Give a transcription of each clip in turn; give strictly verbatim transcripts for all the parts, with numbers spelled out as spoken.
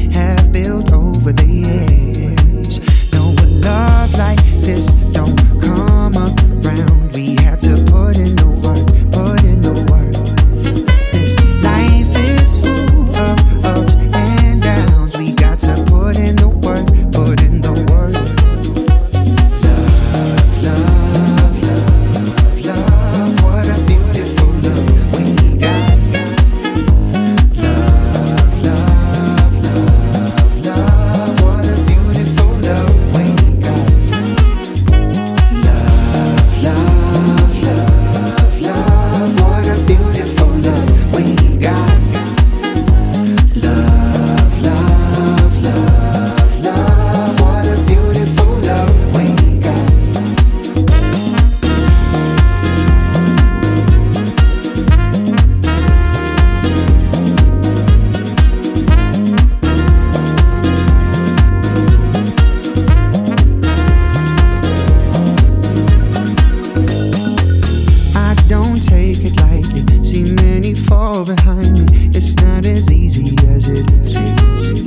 have built over the years. No, a love like this don't come around. We had to put in the work, put in the work. This life is full of ups and downs. We got to put in the work, put in the work. Love, love, love, love. What a beautiful love we got. Love, love, love, love. What a beautiful love we got. Love, love, love, love. What a beautiful love we got. Love, love, love, love. What a beautiful love we got. I don't take it lightly. See many fall behind me. It's not as easy as it is.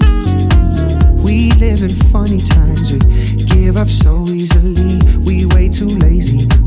We live in funny times. We give up so easily. We way too lazy.